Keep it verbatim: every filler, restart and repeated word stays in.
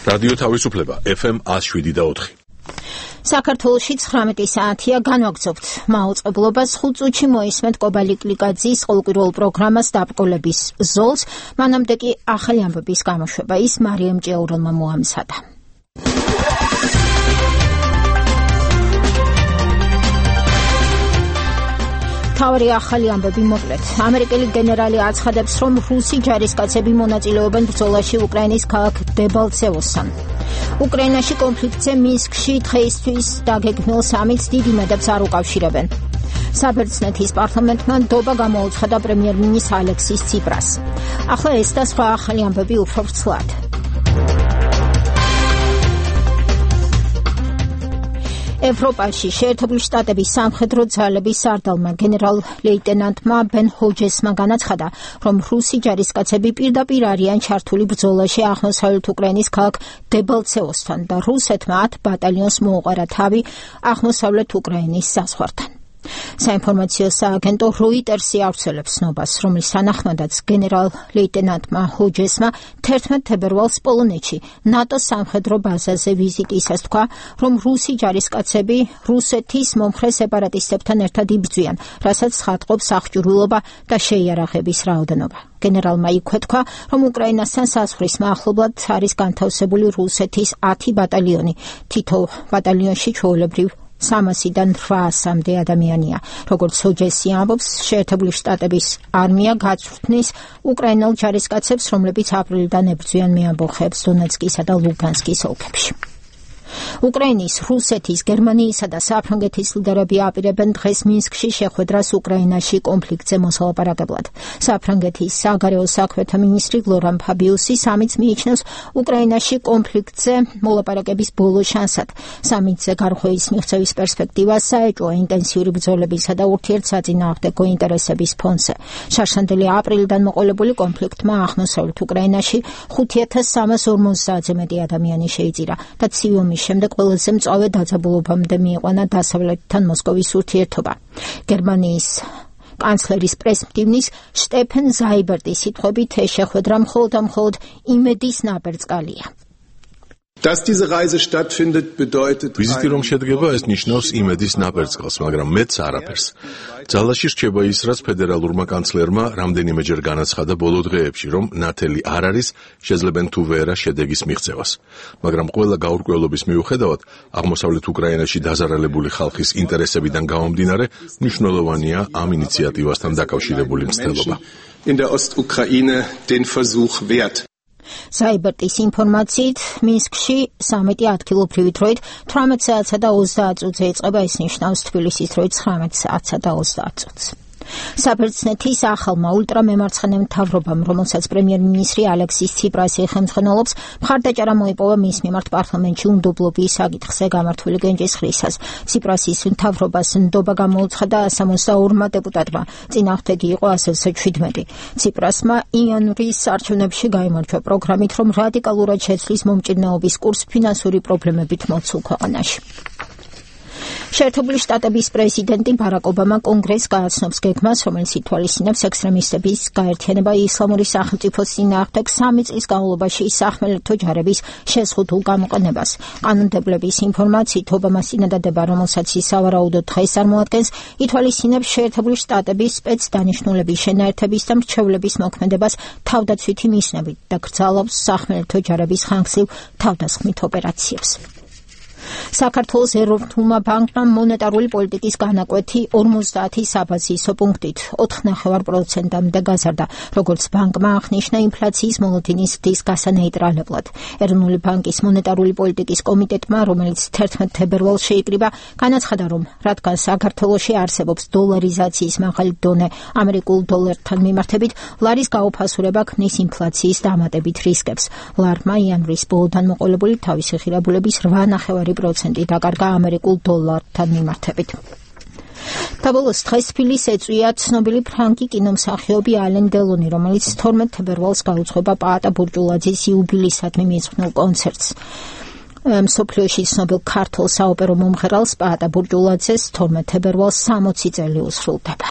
რადიო თავისუფლება ეფ ემ one oh seven და four. საქართველოში ცხრამეტი საათია განვაგრძობთ მაუწყებლობას ხუთ წუთში მოისმენთ კობალი კლიკაძის ყოველკვირეულ პროგრამას დაბრკოლების ზოლს, მანამდე კი ახალი ამბების გამოშვება ის მარიამ ჭიაურელმა მოამზადა. თავი ახალი ამბები მოკლედ. ამერიკელი გენერალი აცხადებს, რომ რუსი ჯარისკაცები მონაწილეობენ ბრძოლაში უკრაინის ქალაქ დებალცევოსთან. უკრაინაში კონფლიქტზე მინსკში დღეისთვის დაგეგმილ სამიტს დიდ იმედებს არ უკავშირებენ. საბერძნეთის პარლამენტმა ნდობა გამოუცხადა პრემიერ-მინისტრ ალექსის ციპრას. ახლა ეს და სხვა ახალი ამბები უფრო ვრცლად. ევროპაში შეერთებული შტატების სამხედრო ძალების სარდალმა გენერალ-ლეიტენანტმა ბენ ჰოჯესმა განაცხადა, რომ რუსი ჯარისკაცები პირდაპირ არიან ჩართული ბრძოლაში აღმოსავლეთ უკრაინის ქალაქ დებალცევოსთან და რუსეთმა ათ ბატალიონს მოუყარა თავი აღმოსავლეთ უკრაინის საზღვართან. საინფორმაციო სააგენტო როიტერსი ავრცელებს ნობას, რომლის თანახმადაც გენერალ-ლეიტენანტმა ჰოჯესმა თერთმეტ თებერვალს პოლონეთში ნატოს სამხედრო ბაზაზე ვიზიტისას თქვა, რომ რუსი ჯარისკაცები რუსეთის მომხრე სეპარატისტებთან ერთად იბრძვიან, რასაც ცხადყოფს აღჭურვილობა და შეიარაღების რაოდენობა. გენერალმა იქვე თქვა, რომ უკრაინასთან საზღვრის მახლობლად არის განთავსებული რუსეთის ათი ბატალიონი, თითო ბატალიონში ჩვეულებრივ სამასიდან რვაასამდე ადამიანია. როგორც ჰოჯესი ამბობს, შეერთებული შტატების არმია გაწვრთნის უკრაინელ ჯარისკაცებს, რომლებიც აპრილიდან ებრძვიან მეამბოხეებს დონეცკისა და ლუგანსკის ოლქებში. უკრაინის, რუსეთის, გერმანიისა და საფრანგეთის ლიდერები აპირებენ დღეს მინსკში შეხვედრას უკრაინაში კონფლიქტზე მოსალაპარაკებლად. საფრანგეთის საგარეო საქმეთა მინისტრი ლორან ფაბიუსი სამიტს მიიჩნევს უკრაინაში კონფლიქტზე მოლაპარაკების ბოლო შანსად. სამიტზე გარღვევის მიღწევის პერსპექტივა საეჭვოა ინტენსიური ბრძოლებისა და ურთიერთსაწინააღმდეგო ინტერესების ფონზე. შარშანდელი აპრილიდან მოყოლებული კონფლიქტმა აღმოსავლეთ უკრაინაში ხუთი ათას სამას ორმოცდაათზე მეტი ადამიანი შეიწირა და ცივი ომის შემდეგ ყველაზე მწვავე დაძაბულობამდე მიიყვანა დასავლეთთან მოსკოვის ურთიერთობა. გერმანიის კანცლერის პრესმდივნის შტეფენ ზაიბერტის სიტყვებით, ეს შეხვედრა მხოლოდ და მხოლოდ იმედის ნაბერწკალია. ვიზიტი რომ შედგება, ეს ნიშნავს იმედის ნაბერწკალს, მაგრამ მეც არაფერს. ძალაში რჩება ის, რაც ფედერალურმა კანცლერმა რამდენიმეჯერ განაცხადა ბოლო დღეებში, რომ ნათელი არ არის, შეძლებენ თუ ვერა შედეგის მიღწევას. მაგრამ ყველა გაურკვევლობის მიუხედავად, აღმოსავლეთ უკრაინაში დაზარალებული ხალხის ინტერესებიდან გამომდინარე, მნიშვნელოვანია ამ ინიციატივასთან დაკავშირებული მცდელობა. საიბერტის ინფორმაციით, მინსკში სამიტი ადგილობრივი დროით თვრამეტ საათსა და ოცდაათ წუთზე იწყება, ეს ნიშნავს თბილისის დროით ცხრამეტ საათსა და ოცდაათ წუთს. საბერძნეთის ახალმა ულტრამემარცხენე მთავრობამ, რომელსაც პრემიერ-მინისტრი ალექსის ციპრასი ხელმძღვანელობს, მხარდაჭერა მოიპოვა მის მიმართ პარლამენტში უნდობლობის საკითხზე გამართული გენჯისხრისას. ციპრასის მთავრობას ნდობა გამოუცხადა სამოცდაორმა დეპუტატმა, წინააღმდეგი იყო ასზე შვიდმეტი. ციპრასმა იანვრის არჩევნებში გაიმარჯვა პროგრამით, რომ რადიკალურად შეცვლის მომჭირნეობის კურსს ფინანსური პრობლემებით მოცულ ქვეყანაში. შეერთებული შტატების პრეზიდენტი ბარაკ ობამა კონგრესს გააცნობს გეგმას, რომელიც ითვალისწინებს ექსტრემისტების გაერთიანება ისლამური სახელმწიფოს წინააღმდეგ სამი წლის განმავლობაში სახმელეთო ჯარების შეზღუდულ გამოყენებას. კანონმდებლების ინფორმაციით, ობამას წინადადება, რომელსაც ის სავარაუდოდ დღეს წარმოადგენს, ითვალისწინებს შეერთებული შტატების სპეცდანიშნულების შენაერთების და მრჩევლების მოქმედებას თავდაცვითი მიზნებით და კრძალავს სახმელეთო ჯარების ხანგრძლივ თავდასხმით ოპერაციებს. საქართველოს ეროვნულმა ბანკმა მონეტარული პოლიტიკის განაკვეთი ორმოცდაათი საბაზისო პუნქტით ოთხ კoma პενჯ პროცენტამდე გაზარდა, როგორც ბანკმა აღნიშნა ინფლაციის მოლოდინის ზრდის გასანეიტრალებლად. ეროვნული ბანკის მონეტარული პოლიტიკის კომიტეტმა, რომელიც თერთმეტ თებერვალს შეიკრიბა, განაცხადა, რომ რადგან საქართველოში არსებობს დოლარიზაციის მაღალი დონე ამერიკულ დოლართან მიმართებით, ლარის გაუფასურება ქმნის ინფლაციის დამატებით რისკებს. ლარმა იანვრის ბოლოდან მოყოლებული თავისი ღირებულების რვა კoma პენჯ პროცენტი დაკარგა ამერიკულ დოლართან მიმართებით. Tablos დღეს თბილისს ეწვია ცნობილი ფრანკი კინომსახიობი ალენ დელონი, რომელიც თორმეტ თებერვალს გაუძღვება პაატა ბურჯულაძის იუბილეისადმი მიეძღვნილ კონცერტს. მსოფლიოში ცნობილ ქართულ საოპერო მომღერალს პაატა ბურჯულაძეს თორმეტ თებერვალს სამოცი წელი უსრულდება.